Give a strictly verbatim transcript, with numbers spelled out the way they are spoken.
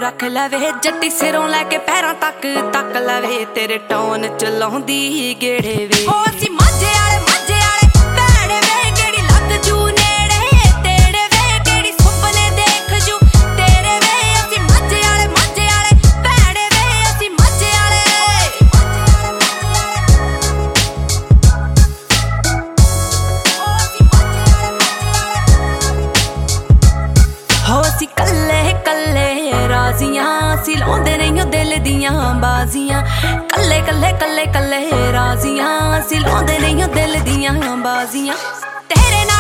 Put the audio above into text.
रख लवे जट्टी सिरों लैके पैरां तक तक लवे तेरे टोन च लाउंदी गेड़े वे ओ असी माझे आले माझे आले भैड़े वे केड़ी लग जू नेड़े तेरे वे केड़ी सुपने देख जू तेरे वे असी माझे आले माझे आले भैड़े वे असी माझे आले हो असी कल्ले कल्ले राजियां असी लाउंदे नहीं दिल दियां बाजियां कल्ले कल्ले कल्ले कल्ले राजियां असी लाउंदे नहीं दिल दियां बाजियां तेरे